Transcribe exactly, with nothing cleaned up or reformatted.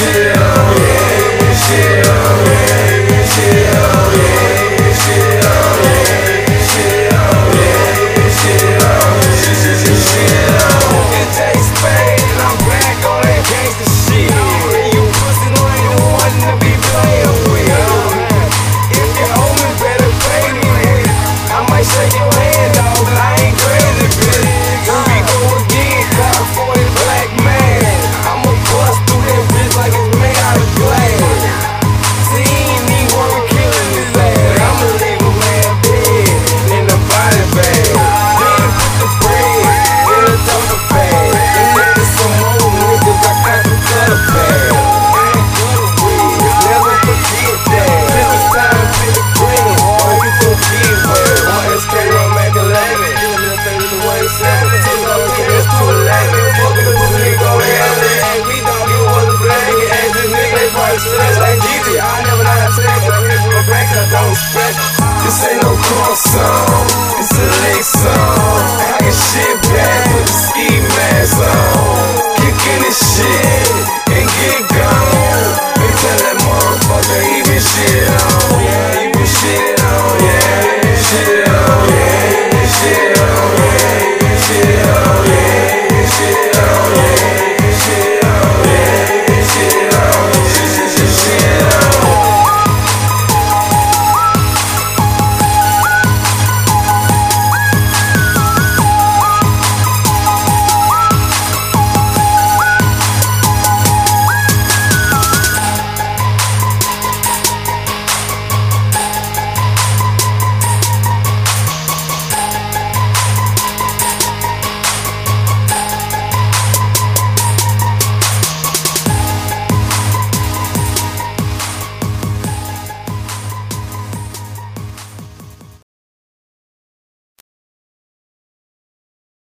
shit on, yeah, shit on, yeah, shit on, yeah, shit on, yeah, shit on, yeah, shit on, shit, shit, shit, shit on. It's J Spade, and I'm back on that gangsta shit. And you pussy ain't the one to be playing with. If you owe me, better pay me. I might shake your hand, dog, but I ain't crazy, bitch. Here we go again, got a forty black man. I'ma bust through that bitch like it's made out of glass. See, he ain't even wanna kill his ass. I'ma leave a man dead in the body bag. Then put the bread in a duffel bag. And if there's some more niggas, I got the gutter bag. And gutter weed, never forget that. This is time for the green, or you gon' get wet. one S K one Mac eleven, give me the thing to way seven. Two dollars to this two eleven. Fuck with the pussy nigga go ahead. Ask me, dog, you was a black. You ask this nigga, they probably slash like G G. I never know how to take it. I hit from the back, I don't respect. This ain't no cross song, it's a lick song. I get shit back with the ski mask on. Kicking this shit.